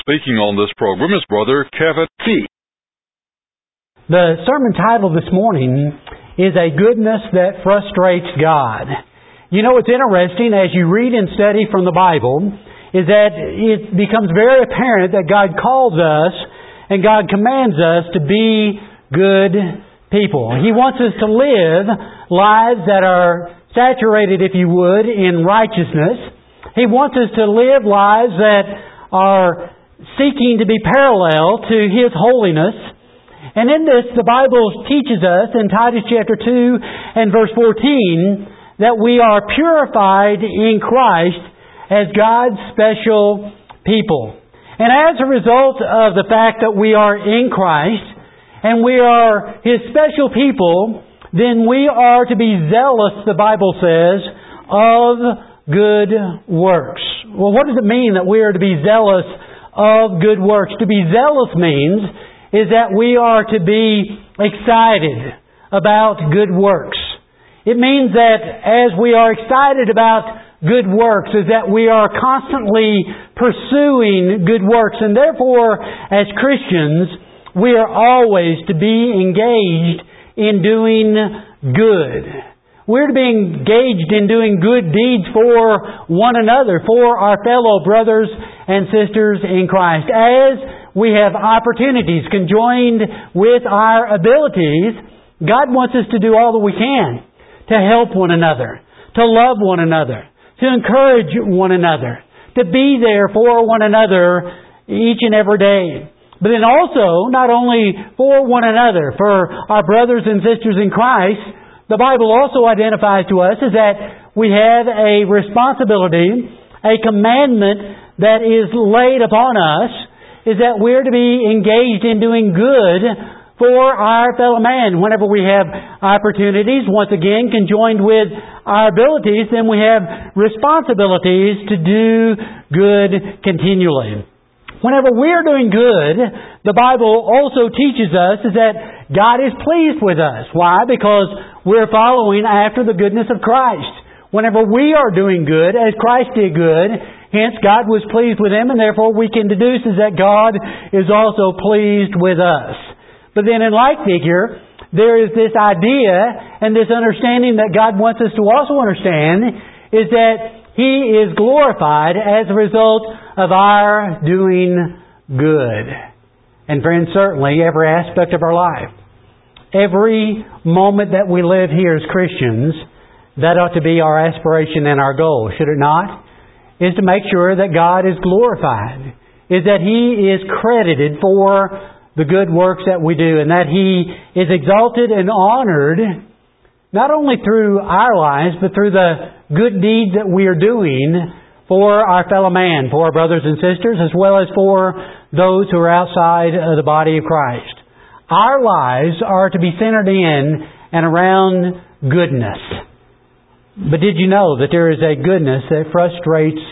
speaking on this program is Brother Kevin Fee. The sermon title this morning is A Goodness That Frustrates God. You know, it's interesting as you read and study from the Bible is that it becomes very apparent that God calls us and God commands us to be good people. He wants us to live lives that are saturated, if you would, in righteousness. He wants us to live lives that are seeking to be parallel to His holiness. And in this, the Bible teaches us in Titus chapter 2 and verse 14 that we are purified in Christ as God's special people. And as a result of the fact that we are in Christ and we are His special people, then we are to be zealous, the Bible says, of good works. Well, what does it mean that we are to be zealous of good works? To be zealous means is that we are to be excited about good works. It means that as we are excited about good works, is that we are constantly pursuing good works. And therefore, as Christians, we are always to be engaged in doing good. We're to be engaged in doing good deeds for one another, for our fellow brothers and sisters in Christ. As we have opportunities conjoined with our abilities, God wants us to do all that we can to help one another, to love one another, to encourage one another, to be there for one another each and every day. But then also, not only for one another, for our brothers and sisters in Christ, the Bible also identifies to us is that we have a responsibility, a commandment that is laid upon us, is that we're to be engaged in doing good for our fellow man. Whenever we have opportunities, once again, conjoined with our abilities, then we have responsibilities to do good continually. Whenever we're doing good, the Bible also teaches us is that God is pleased with us. Why? Because we're following after the goodness of Christ. Whenever we are doing good, as Christ did good, hence God was pleased with Him, and therefore we can deduce is that God is also pleased with us. But then in like figure, there is this idea and this understanding that God wants us to also understand is that He is glorified as a result of our doing good. And friends, certainly every aspect of our life, every moment that we live here as Christians, that ought to be our aspiration and our goal, should it not? Is to make sure that God is glorified, is that He is credited for the good works that we do, and that He is exalted and honored not only through our lives, but through the good deeds that we are doing for our fellow man, for our brothers and sisters, as well as for those who are outside of the body of Christ. Our lives are to be centered in and around goodness. But did you know that there is a goodness that frustrates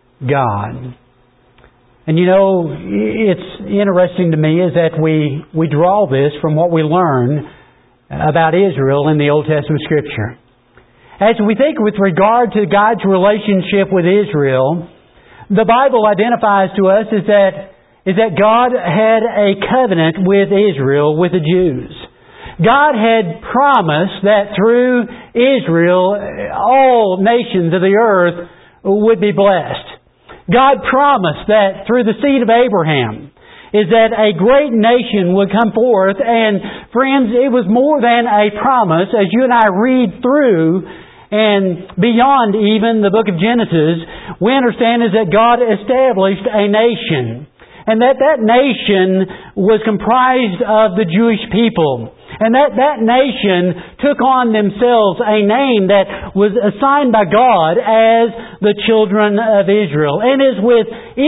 God? And you know, it's interesting to me is that we draw this from what we learn about Israel in the Old Testament Scripture. As we think with regard to God's relationship with Israel, the Bible identifies to us is that God had a covenant with Israel, with the Jews. God had promised that through Israel, all nations of the earth would be blessed. God promised that through the seed of Abraham is that a great nation would come forth. And friends, it was more than a promise. As you and I read through and beyond even the book of Genesis, we understand is that God established a nation. And that nation was comprised of the Jewish people. And that nation took on themselves a name that was assigned by God as the children of Israel. And it is with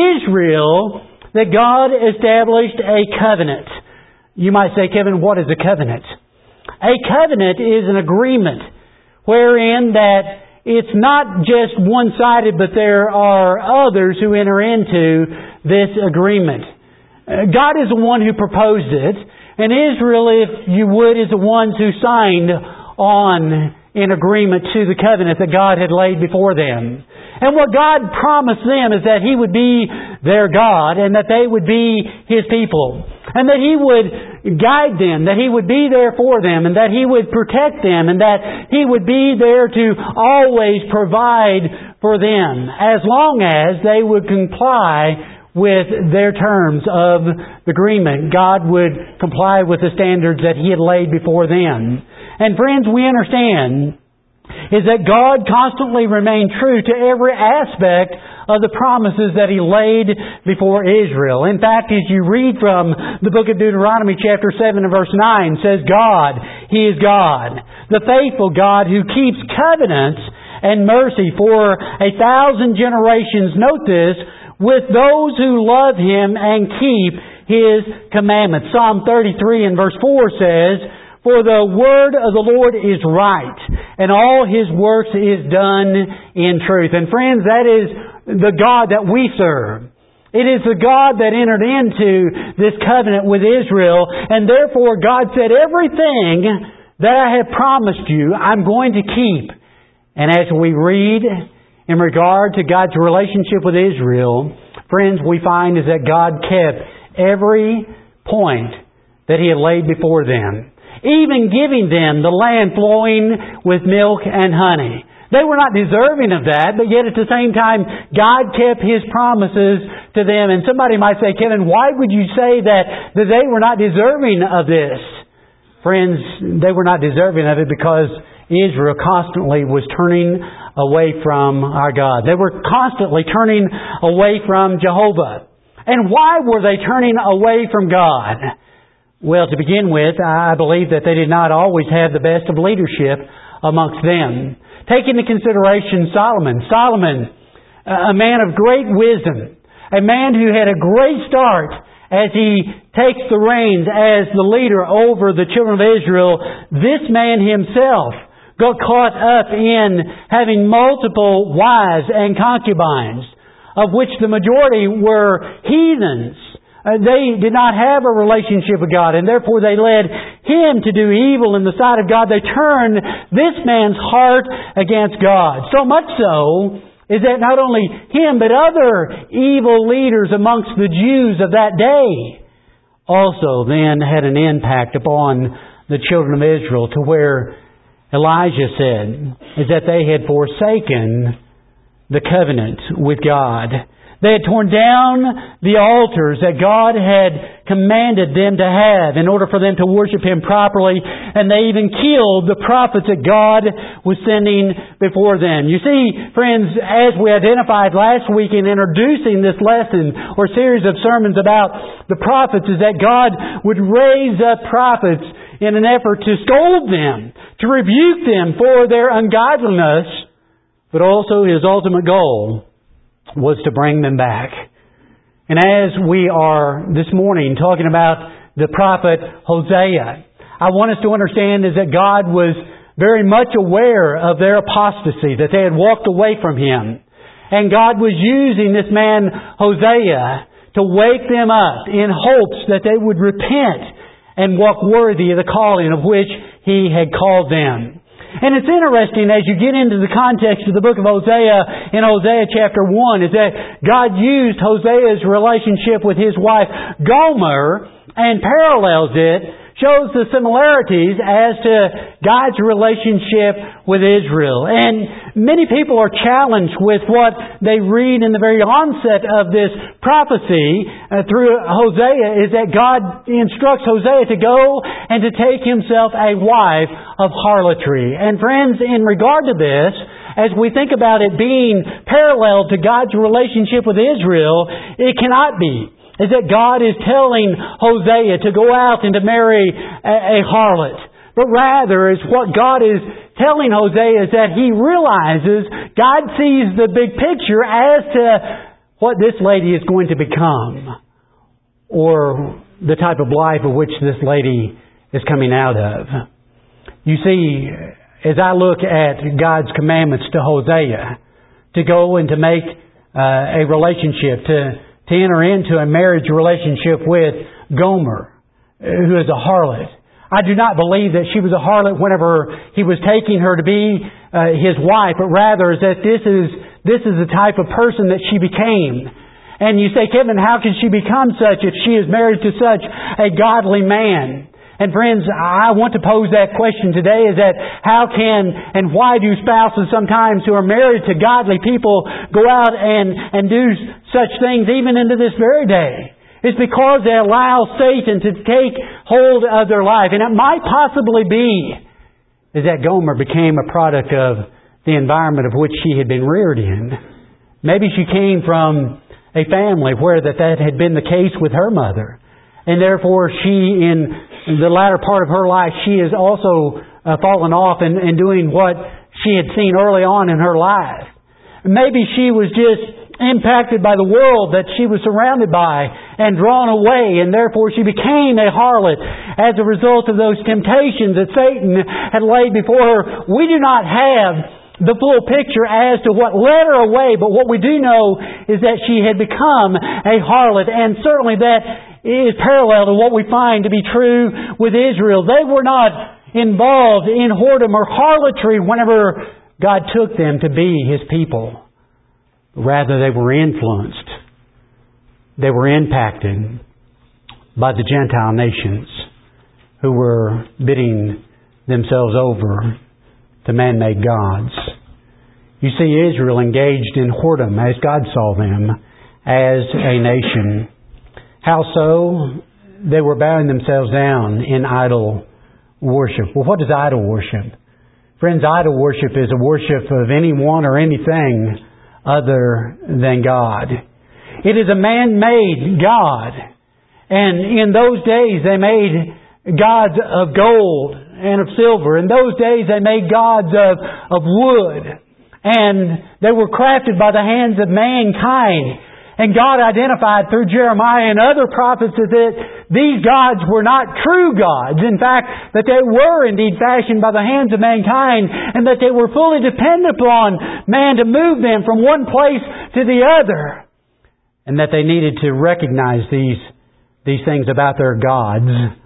Israel that God established a covenant. You might say, Kevin, what is a covenant? A covenant is an agreement wherein that it's not just one-sided, but there are others who enter into this agreement. God is the one who proposed it, and Israel, if you would, is the ones who signed on in agreement to the covenant that God had laid before them. And what God promised them is that He would be their God and that they would be His people. And that He would guide them, that He would be there for them, and that He would protect them, and that He would be there to always provide for them, as long as they would comply with their terms of agreement. God would comply with the standards that He had laid before them. And friends, we understand is that God constantly remained true to every aspect of the promises that He laid before Israel. In fact, as you read from the book of Deuteronomy chapter 7 and verse 9, says God, He is God, the faithful God who keeps covenants and mercy for 1,000 generations. Note this, with those who love Him and keep His commandments. Psalm 33 and verse 4 says, for the word of the Lord is right, and all His works is done in truth. And friends, that is the God that we serve. It is the God that entered into this covenant with Israel, and therefore God said, everything that I have promised you, I'm going to keep. And as we read in regard to God's relationship with Israel, friends, we find is that God kept every point that He had laid before them, even giving them the land flowing with milk and honey. They were not deserving of that, but yet at the same time, God kept His promises to them. And somebody might say, Kevin, why would you say that they were not deserving of this? Friends, they were not deserving of it because Israel constantly was turning away from our God. They were constantly turning away from Jehovah. And why were they turning away from God? Well, to begin with, I believe that they did not always have the best of leadership amongst them. Take into consideration Solomon. Solomon, a man of great wisdom, a man who had a great start as he takes the reins as the leader over the children of Israel. This man himself got caught up in having multiple wives and concubines, of which the majority were heathens. They did not have a relationship with God, and therefore they led him to do evil in the sight of God. They turned this man's heart against God. So much so is that not only him, but other evil leaders amongst the Jews of that day also then had an impact upon the children of Israel, to where Elijah said is that they had forsaken the covenant with God. They had torn down the altars that God had commanded them to have in order for them to worship Him properly. And they even killed the prophets that God was sending before them. You see, friends, as we identified last week in introducing this lesson or series of sermons about the prophets, is that God would raise up prophets in an effort to scold them, to rebuke them for their ungodliness, but also His ultimate goal was to bring them back. And as we are this morning talking about the prophet Hosea, I want us to understand is that God was very much aware of their apostasy, that they had walked away from Him. And God was using this man Hosea to wake them up in hopes that they would repent and walk worthy of the calling of which He had called them. And it's interesting as you get into the context of the book of Hosea, in Hosea chapter 1, is that God used Hosea's relationship with his wife Gomer and parallels it, shows the similarities as to God's relationship with Israel. And many people are challenged with what they read in the very onset of this prophecy through Hosea, is that God instructs Hosea to go and to take himself a wife of harlotry. And friends, in regard to this, as we think about it being parallel to God's relationship with Israel, it cannot be. Is that God is telling Hosea to go out and to marry a harlot. But rather, is what God is telling Hosea is that he realizes, God sees the big picture as to what this lady is going to become, or the type of life of which this lady is coming out of. You see, as I look at God's commandments to Hosea, to go and to make a relationship, to enter into a marriage relationship with Gomer, who is a harlot. I do not believe that she was a harlot whenever he was taking her to be his wife, but rather is that this is this is the type of person that she became. And you say, Kevin, how can she become such if she is married to such a godly man? And friends, I want to pose that question today, is that how can and why do spouses sometimes who are married to godly people go out and do such things even into this very day? It's because they allow Satan to take hold of their life. And it might possibly be is that Gomer became a product of the environment of which she had been reared in. Maybe she came from a family where that had been the case with her mother. And therefore she, in the latter part of her life, she has also fallen off and doing what she had seen early on in her life. Maybe she was just impacted by the world that she was surrounded by and drawn away, and therefore she became a harlot as a result of those temptations that Satan had laid before her. We do not have the full picture as to what led her away, but what we do know is that she had become a harlot, and certainly that is parallel to what we find to be true with Israel. They were not involved in whoredom or harlotry whenever God took them to be His people. Rather, they were influenced. They were impacted by the Gentile nations who were bidding themselves over to man-made gods. You see, Israel engaged in whoredom as God saw them as a nation. How so? They were bowing themselves down in idol worship. Well, what is idol worship? Friends, idol worship is a worship of anyone or anything other than God. It is a man-made God. And in those days they made gods of gold and of silver. In those days they made gods of wood. And they were crafted by the hands of mankind. And God identified through Jeremiah and other prophets that these gods were not true gods. In fact, that they were indeed fashioned by the hands of mankind, and that they were fully dependent upon man to move them from one place to the other. And that they needed to recognize these things about their gods,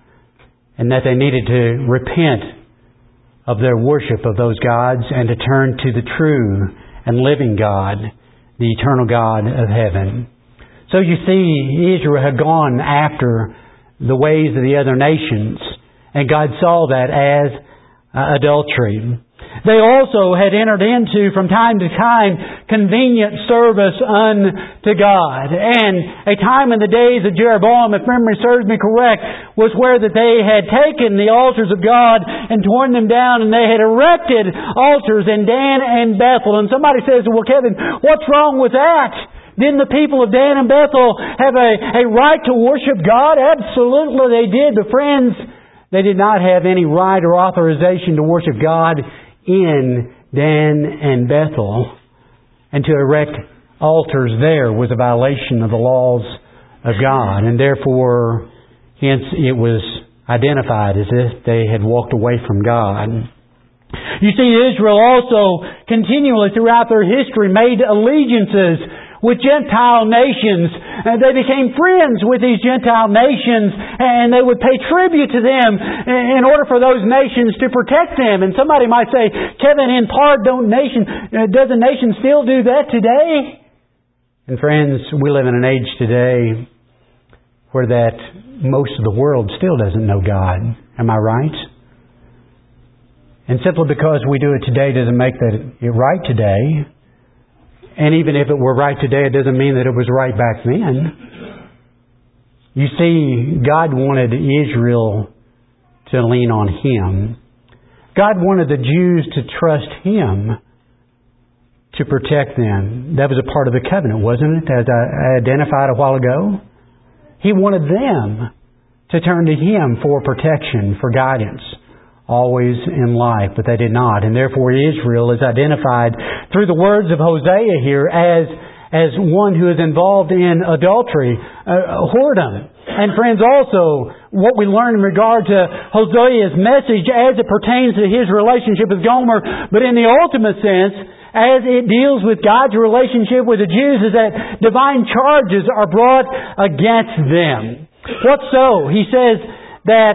and that they needed to repent of their worship of those gods and to turn to the true and living God, the eternal God of heaven. So you see, Israel had gone after the ways of the other nations, and God saw that as adultery. They also had entered into, from time to time, convenient service unto God. And a time in the days of Jeroboam, if memory serves me correct, was where that they had taken the altars of God and torn them down, and they had erected altars in Dan and Bethel. And somebody says, well, Kevin, what's wrong with that? Didn't the people of Dan and Bethel have a right to worship God? Absolutely they did. But friends, they did not have any right or authorization to worship God in Dan and Bethel. And to erect altars there was a violation of the laws of God. And therefore, hence it was identified as if they had walked away from God. You see, Israel also continually throughout their history made allegiances with Gentile nations. And they became friends with these Gentile nations, and they would pay tribute to them in order for those nations to protect them. And somebody might say, Kevin, in part, does a nation still do that today? And friends, we live in an age today where that most of the world still doesn't know God. Am I right? And simply because we do it today doesn't make it right today. And even if it were right today, it doesn't mean that it was right back then. You see, God wanted Israel to lean on Him. God wanted the Jews to trust Him to protect them. That was a part of the covenant, wasn't it? As I identified a while ago. He wanted them to turn to Him for protection, for guidance, always in life, but they did not. And therefore Israel is identified through the words of Hosea here as one who is involved in adultery, whoredom. And friends, also what we learn in regard to Hosea's message as it pertains to his relationship with Gomer, but in the ultimate sense, as it deals with God's relationship with the Jews, is that divine charges are brought against them. What so? He says that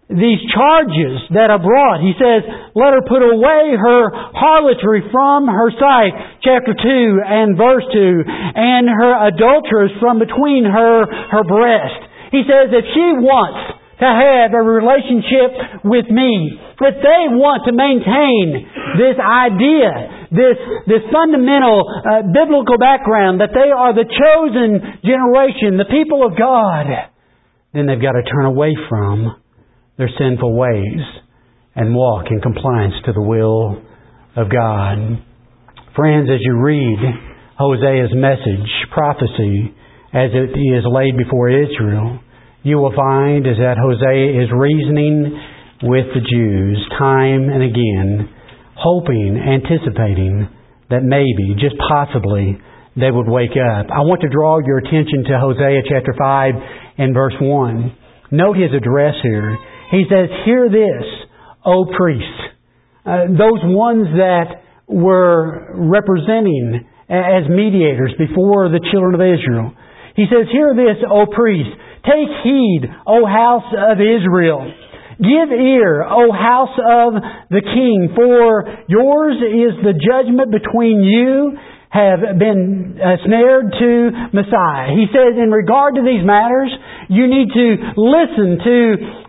these charges that are brought. He says, let her put away her harlotry from her sight, chapter 2 and verse 2, and her adulterers from between her breast. He says, if she wants to have a relationship with me, if they want to maintain this idea, this fundamental biblical background that they are the chosen generation, the people of God, then they've got to turn away from their sinful ways and walk in compliance to the will of God. Friends, as you read Hosea's message, prophecy, as it is laid before Israel, you will find is that Hosea is reasoning with the Jews time and again, hoping, anticipating that maybe, just possibly, they would wake up. I want to draw your attention to Hosea chapter 5 and verse 1. Note his address here. He says, hear this, O priests. Those ones that were representing as mediators before the children of Israel. He says, hear this, O priests. Take heed, O house of Israel. Give ear, O house of the king, for yours is the judgment between you have been snared to Messiah. He says, in regard to these matters, you need to listen to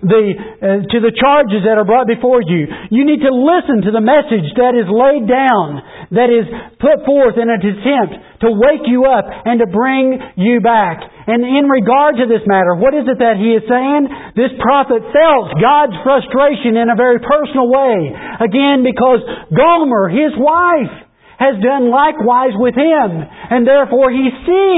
the charges that are brought before you. You need to listen to the message that is laid down, that is put forth in an attempt to wake you up and to bring you back. And in regard to this matter, what is it that he is saying? This prophet felt God's frustration in a very personal way. Again, because Gomer, his wife, has done likewise with him. And therefore he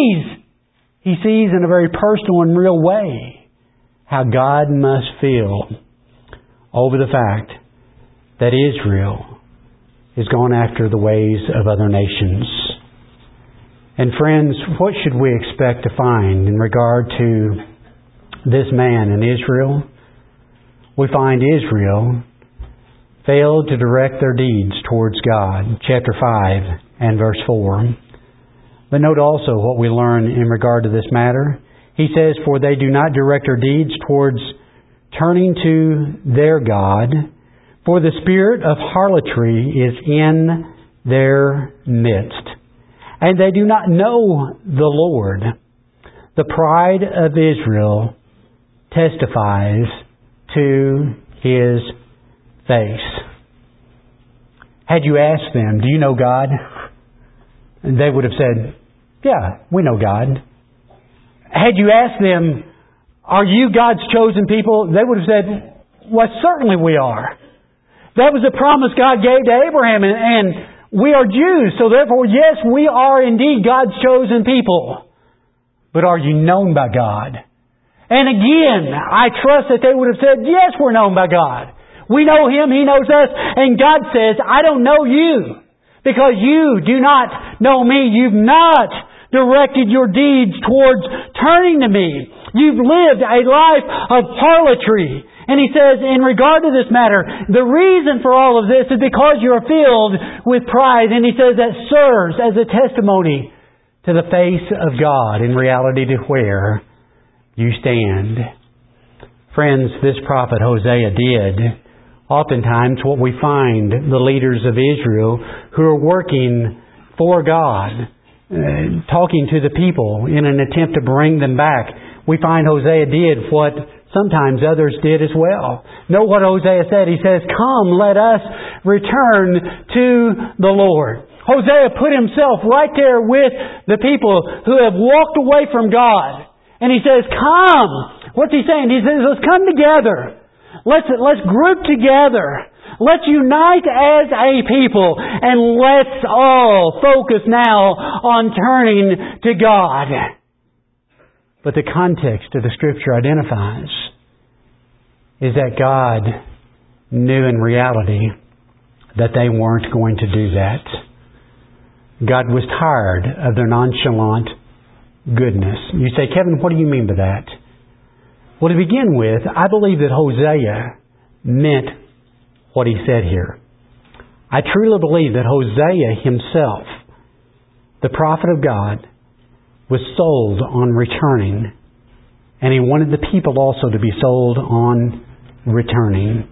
sees in a very personal and real way how God must feel over the fact that Israel is going after the ways of other nations. And friends, what should we expect to find in regard to this man in Israel? We find Israel failed to direct their deeds towards God. Chapter 5 and verse 4. But note also what we learn in regard to this matter. He says, for they do not direct their deeds towards turning to their God, for the spirit of harlotry is in their midst. And they do not know the Lord. The pride of Israel testifies to His face. Had you asked them, do you know God? They would have said, yeah, we know God. Had you asked them, are you God's chosen people? They would have said, well, certainly we are. That was the promise God gave to Abraham, and we are Jews, so therefore, yes, we are indeed God's chosen people. But are you known by God? And again, I trust that they would have said, yes, we're known by God. We know Him, He knows us, and God says, I don't know you, because you do not know me. You've not directed your deeds towards turning to me. You've lived a life of harlotry. And He says, in regard to this matter, the reason for all of this is because you are filled with pride. And He says that serves as a testimony to the face of God, in reality to where you stand. Friends, this prophet Hosea did oftentimes what we find the leaders of Israel who are working for God, talking to the people in an attempt to bring them back. We find Hosea did what sometimes others did as well. Note what Hosea said. He says, come, let us return to the Lord. Hosea put himself right there with the people who have walked away from God. And he says, come. What's he saying? He says, let's come together. Let's group together. Let's unite as a people. And let's all focus now on turning to God. But the context of the Scripture identifies is that God knew in reality that they weren't going to do that. God was tired of their nonchalant goodness. You say, Kevin, what do you mean by that? Well, to begin with, I believe that Hosea meant what he said here. I truly believe that Hosea himself, the prophet of God, was sold on returning, and he wanted the people also to be sold on returning.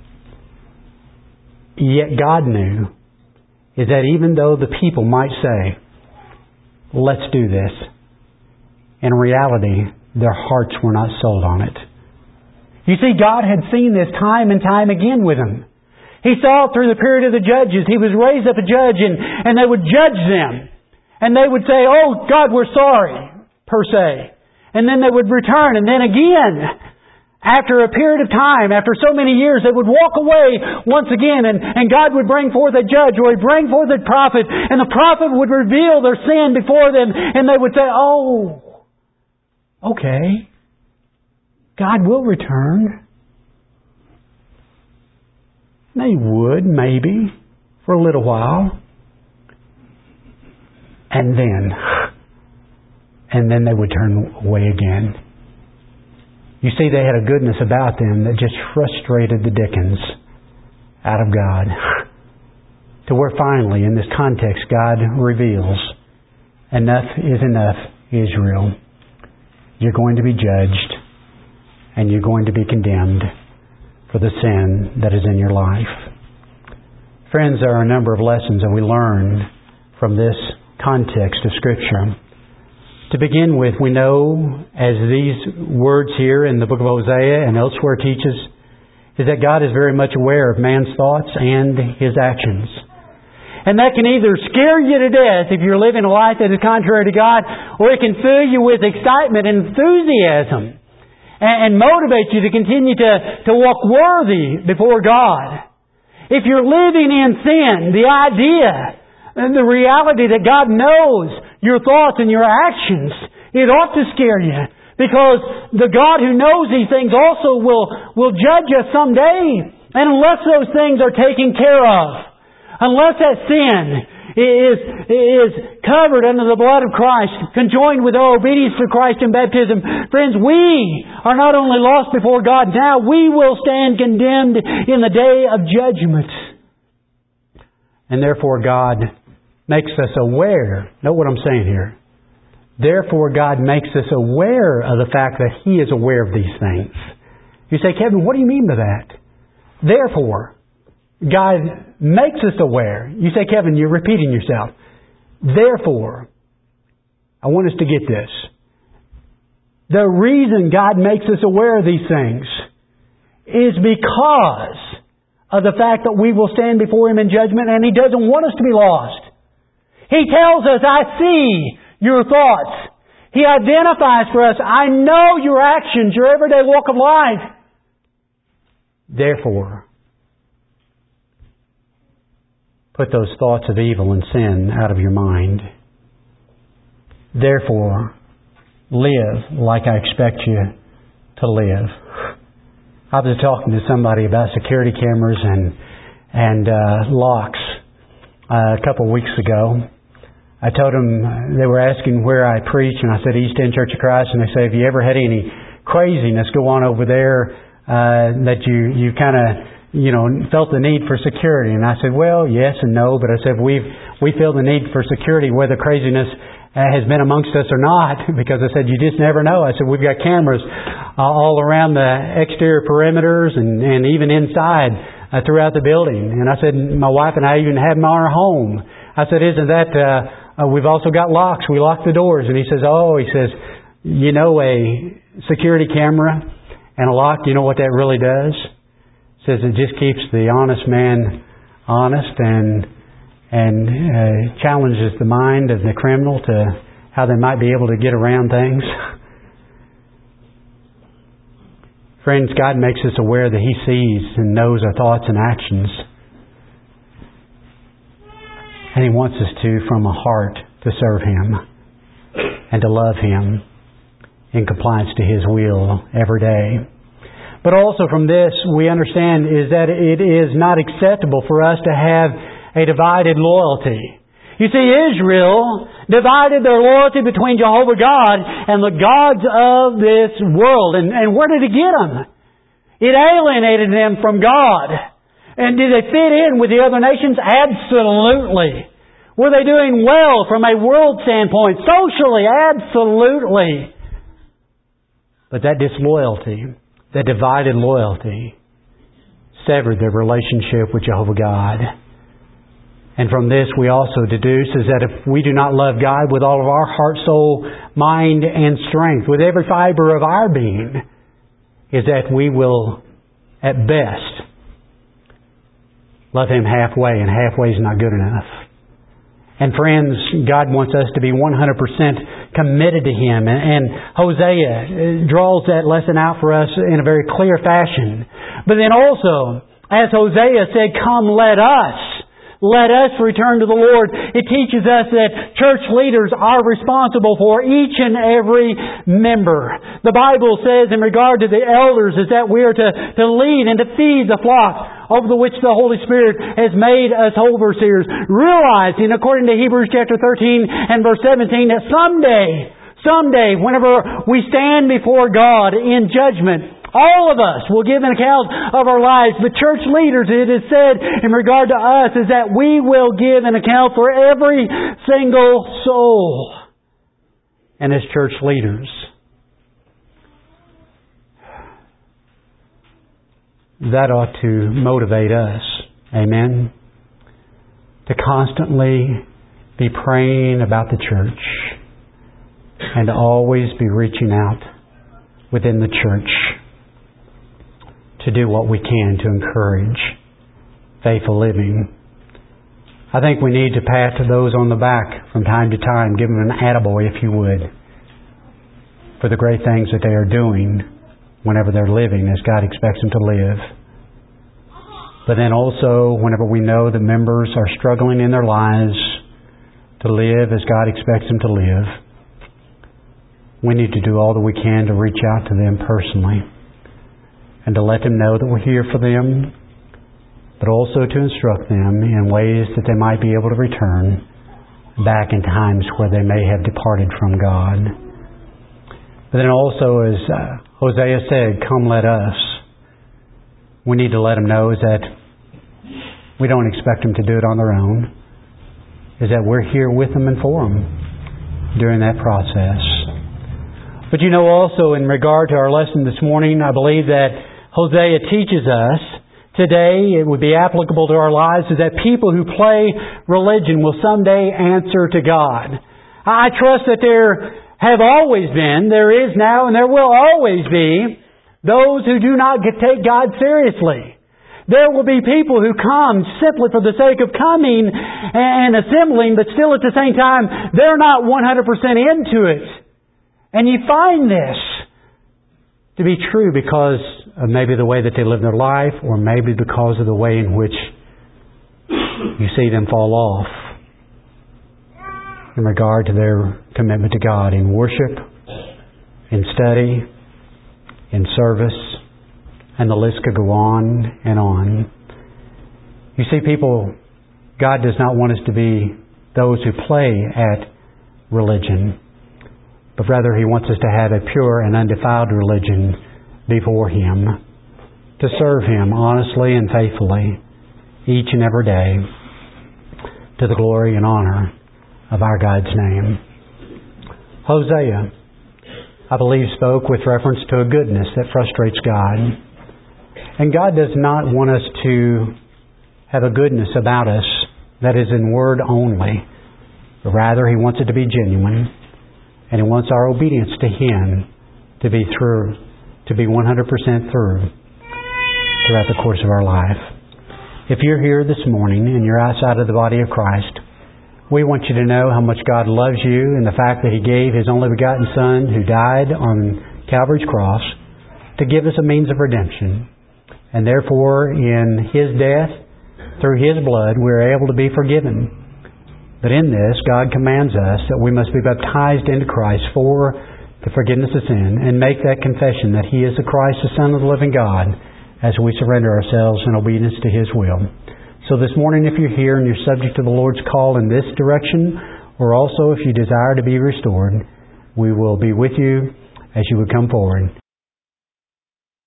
Yet God knew is that even though the people might say, let's do this, in reality, their hearts were not sold on it. You see, God had seen this time and time again with them. He saw it through the period of the judges. He was raised up a judge and they would judge them. And they would say, oh, God, we're sorry, per se. And then they would return. And then again, after a period of time, after so many years, they would walk away once again and God would bring forth a judge or He'd bring forth a prophet and the prophet would reveal their sin before them and they would say, oh, okay, God will return. They would, maybe, for a little while. And then they would turn away again. You see, they had a goodness about them that just frustrated the dickens out of God. To where finally, in this context, God reveals, enough is enough, Israel. You're going to be judged, and you're going to be condemned for the sin that is in your life. Friends, there are a number of lessons that we learn from this context of Scripture. To begin with, we know, as these words here in the book of Hosea and elsewhere teaches, is that God is very much aware of man's thoughts and his actions. And that can either scare you to death if you're living a life that is contrary to God, or it can fill you with excitement and enthusiasm and motivate you to continue to walk worthy before God. If you're living in sin, the idea and the reality that God knows your thoughts and your actions, it ought to scare you. Because the God who knows these things also will judge us someday. And unless those things are taken care of, unless that sin is covered under the blood of Christ, conjoined with our obedience to Christ in baptism, friends, we are not only lost before God now, we will stand condemned in the day of judgment. And therefore God makes us aware. Note what I'm saying here. Therefore God makes us aware of the fact that He is aware of these things. You say, Kevin, what do you mean by that? Therefore, God makes us aware. You say, Kevin, you're repeating yourself. Therefore, I want us to get this. The reason God makes us aware of these things is because of the fact that we will stand before Him in judgment, and He doesn't want us to be lost. He tells us, I see your thoughts. He identifies for us, I know your actions, your everyday walk of life. Therefore, put those thoughts of evil and sin out of your mind. Therefore, live like I expect you to live. I was talking to somebody about security cameras and locks a couple of weeks ago. I told them, they were asking where I preach, and I said East End Church of Christ, and they said, have you ever had any craziness go on over there that you kind of felt the need for security? And I said, well, yes and no, but I said we feel the need for security whether craziness has been amongst us or not, because I said you just never know. I said we've got cameras all around the exterior perimeters and even inside throughout the building. And I said my wife and I even have them in our home. I said, isn't that we've also got locks. We lock the doors. And he says, a security camera and a lock, you know what that really does? Says it just keeps the honest man honest and challenges the mind of the criminal to how they might be able to get around things. Friends, God makes us aware that He sees and knows our thoughts and actions. And He wants us to, from a heart, to serve Him and to love Him in compliance to His will every day. But also from this, we understand is that it is not acceptable for us to have a divided loyalty. You see, Israel divided their loyalty between Jehovah God and the gods of this world. And where did it get them? It alienated them from God. And did they fit in with the other nations? Absolutely. Were they doing well from a world standpoint? Socially? Absolutely. But that disloyalty, that divided loyalty, severed their relationship with Jehovah God. And from this we also deduce is that if we do not love God with all of our heart, soul, mind, and strength, with every fiber of our being, is that we will, at best, love Him halfway, and halfway is not good enough. And friends, God wants us to be 100% committed to Him. And Hosea draws that lesson out for us in a very clear fashion. But then also, as Hosea said, "Come, let us return to the Lord." It teaches us that church leaders are responsible for each and every member. The Bible says in regard to the elders is that we are to lead and to feed the flock over which the Holy Spirit has made us overseers, realizing, according to Hebrews chapter 13 and verse 17, that someday, whenever we stand before God in judgment, all of us will give an account of our lives. But church leaders, it is said in regard to us, is that we will give an account for every single soul. And as church leaders, that ought to motivate us. Amen? To constantly be praying about the church and to always be reaching out within the church to do what we can to encourage faithful living. I think we need to pat those on the back from time to time, give them an attaboy, if you would, for the great things that they are doing whenever they're living as God expects them to live. But then also, whenever we know that members are struggling in their lives to live as God expects them to live, we need to do all that we can to reach out to them personally and to let them know that we're here for them, but also to instruct them in ways that they might be able to return back in times where they may have departed from God. But then also, as Hosea said, "Come, let us." We need to let them know is that we don't expect them to do it on their own, is that we're here with them and for them during that process. But you know, also in regard to our lesson this morning, I believe that Hosea teaches us today, it would be applicable to our lives, is that people who play religion will someday answer to God. I trust that there have always been, there is now, and there will always be those who do not take God seriously. There will be people who come simply for the sake of coming and assembling, but still at the same time, they're not 100% into it. And you find this to be true because of maybe the way that they live their life, or maybe because of the way in which you see them fall off in regard to their commitment to God in worship, in study, in service, and the list could go on and on. You see, people, God does not want us to be those who play at religion, but rather He wants us to have a pure and undefiled religion before Him, to serve Him honestly and faithfully each and every day to the glory and honor of our God's name. Hosea, I believe, spoke with reference to a goodness that frustrates God. And God does not want us to have a goodness about us that is in word only, but rather He wants it to be genuine, and He wants our obedience to Him to be 100% throughout the course of our life. If you're here this morning and you're outside of the body of Christ, we want you to know how much God loves you and the fact that He gave His only begotten Son who died on Calvary's cross to give us a means of redemption. And therefore, in His death, through His blood, we're able to be forgiven. But in this, God commands us that we must be baptized into Christ for the forgiveness of sin and make that confession that He is the Christ, the Son of the living God, as we surrender ourselves in obedience to His will. So this morning, if you're here and you're subject to the Lord's call in this direction, or also if you desire to be restored, we will be with you as you would come forward.